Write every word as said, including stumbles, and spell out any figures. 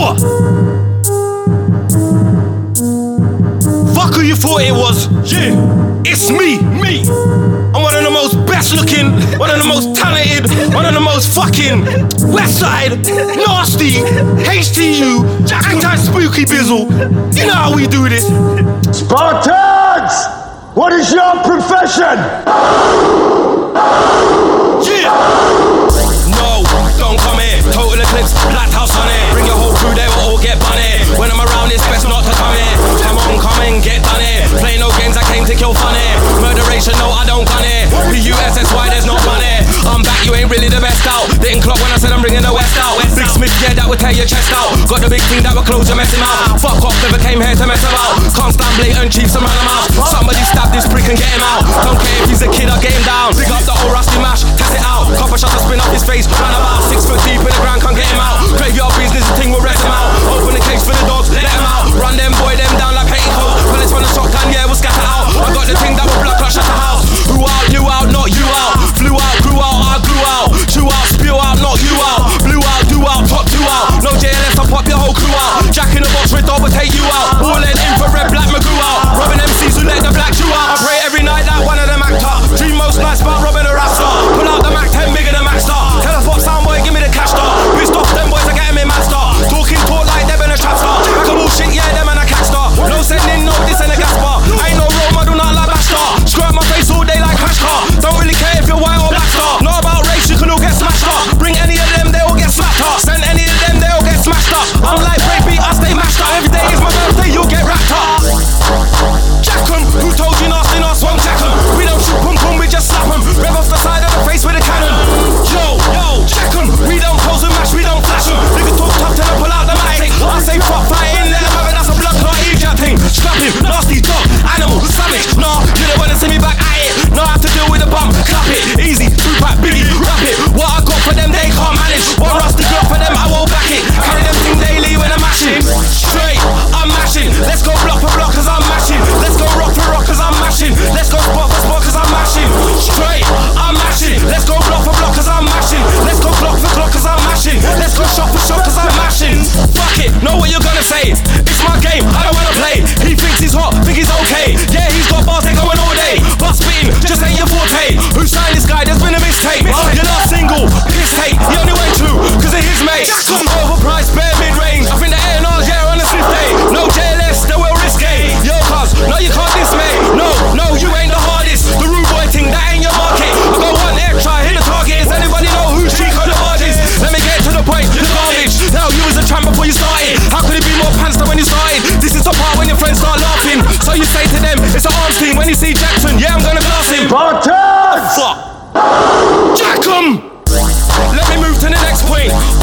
What? Fuck who you thought it was. Yeah. It's me. Me. I'm one of the most best looking, one of the most talented, one of the most fucking Westside, nasty, H T U, anti-spooky bizzle. You know how we do this. Spartans! What is your profession? Yeah. No, don't come here. Total eclipse, black house on it. Bring your whole crew, they will all get bunny. When I'm around, it's best not to come here. Come on, come in, get done here. Play no games, I came to kill fun here. Murderation, no, I don't gun here. P U S S Y, there's no money. I'm back, you ain't really the best out. Didn't clock when I said I'm bringing the West out. Big Smith, yeah, that would tear your chest out. Got the big thing that would close your messy mouth. Fuck off, never came here to mess about. Can't stand blatant chiefs and run them out. Somebody stab this prick and get him out. Don't care if he's a kid, I get him down. Big up the old rusty mash, test it out. Copper shot to spin up his face. Run about six foot deep in the ground, can't get him out. Graveyard business, the thing will rest him out. Open the cage for the dogs, let him out. Run them, boy, them down like petticoats. Bullets from the shotgun, yeah, we'll scatter out. I got the thing that will blood clot, shut the house. Who out, you out, not you out. Flew out, grew out, I grew out. Chew out, spew out, not you out. Blew out, do out, top two out. No J L S, I pop your whole crew out. Jack in the box, red dog will take you out. Ball in infrared, black Magoo out. Robbing M Cs who let the black Jew out. I pray every night that one of them act up. Dream most nights about robbing a rap star. Pull out the Mac ten, bigger than Mac Star. Tell us what sound boy, give me the cash star. Pissed off them boys, I get him in Mac Star. Talking talk like them in a trap star. Back of bullshit, yeah, them and a cat star. No sending, no this and a gas bar. Ain't no role model, not like Bash Star. Screw up my face all day like Crash Car. Don't really care if you're white or black star. Know about race, you can all get smashed up. Bring any of them, they all get slapped up. Send any of them, they all get smashed up. I'm like breakbeat, I stay mashed up. Every day is my birthday, you'll get wrapped up. Jack 'em, who told you nasty, nasty, won't jack 'em. We don't shoot pum pum, we just slap 'em. Rev off the side of the face with a cannon. Yo, yo, Jack 'em, we don't pose and mash, we don't flash 'em. Niggas talk tough till I pull out the mic. I say fuck fighting, let 'em have it, that's a blood clot, idiot thing. Slap him, nasty dog, animal, savage. Nah, you don't wanna see me back at it. Nah, I have to deal with the bump, clap it, easy, two pack, biggie, rap it. What I got for them, they can't manage. One rusty glove for them, I won't back it. Carry them thing daily when I'm mashing. Straight, I'm mashing. Let's go block for block cause I'm mashing. Let's go rock for rock cause I'm mashing. Let's go spot for spot cause I'm mashing. Straight, I'm mashing. Let's go block for block cause I'm mashing. Let's go clock for clock cause I'm mashing. Let's go shot for shot cause I'm mashing. Fuck it, know what you're gonna say. It's my game, I don't wanna play. He thinks he's hot, think he's okay. Yeah, he's got bars, they going all day. But spitting, just ain't your forte. Who signed this guy? There's been a mistake. Your last single, piss hate. He only went true cause of his mate. Overpriced, bare mid-range. I think the A and R's, yeah, on a swift day. No J L S, they will risque. Yo, cuz, no, you can't diss me. No, no, you ain't the hardest. The rude boy thing, that ain't your market. I got one extra, hit the target. Does anybody know who's cheek on the barges? Let me get to the point, you're garbage. Now you was a champ before you started. How could it be more pants than when you started? This is the part when your friends start laughing. So you say to them, it's an arms team. When you see Jackson, yeah, I'm gonna glass him. Spartans! Fuck. Jack 'em! Let me move to the next point.